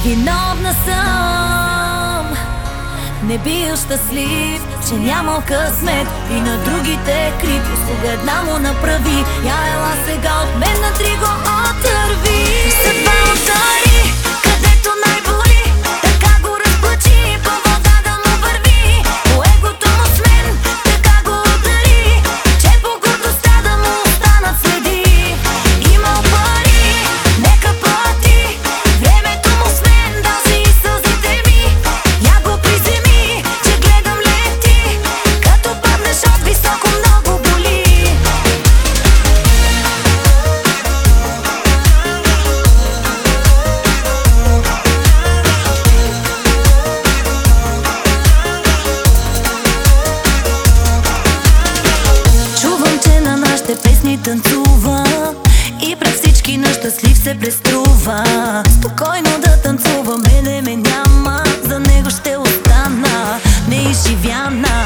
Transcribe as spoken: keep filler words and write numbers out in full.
Виновна съм, не бил щастлив, че нямал късмет и на другите е крив. Услуга една му направи, я ела сега от мен на три го отърви. Съдба удари, където най-боли, така го разплачи, по вода да му върви. По егото му с мен, така го удари, че по гордостта да му останат следи. Имал пари, нека плати, времето му с мен, даже и сълзите ми. Я го приземи, че гледам лети, като паднеш от високо много боли. Чувам, че на нашите песни танцува и пред всички на щастлив се преструва. Спокойно да танцува, мене ме няма, за него ще остана неизживяна.